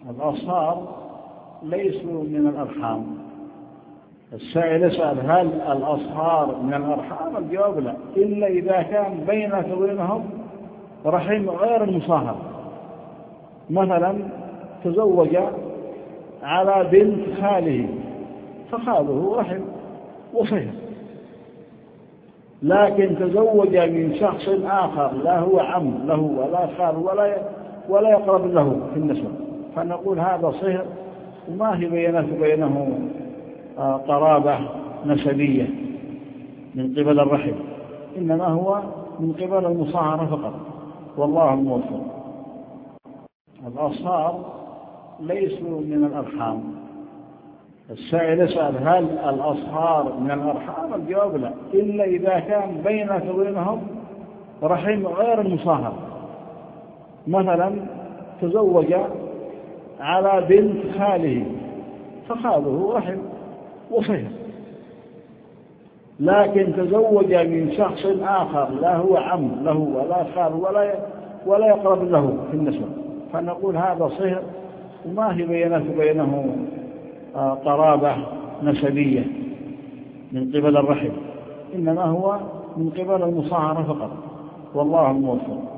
الأصهار ليسوا من الأرحام. السائل يسأل هل الأصهار من الأرحام؟ الجواب لا، إلا إذا كان بينك وبينهم رحم غير المصاهر. مثلا تزوج على بنت خاله فخاله رحم وصهر، لكن تزوج من شخص آخر لا هو عم له ولا خال ولا يقرب له في النسب، فنقول هذا صهر وما هي بينه وبينه قرابة نسبية من قبل الرحم، إنما هو من قبل المصاهرة فقط، والله الموفق. الأصهار ليسوا من الأرحام. السائل يسأل هل الأصهار من الأرحام؟ الجواب لا، إلا إذا كان بينك وبينهم رحم غير المصاهر. مثلا تزوج على بنت خاله فخاله رحم وصهر، لكن تزوج من شخص آخر لا هو عم له ولا خال ولا يقرب له في النسب، فنقول هذا صهر وما هي بينه وبينه قرابة نسبية من قبل الرحم، إنما هو من قبل المصاهرة فقط، والله الموفق.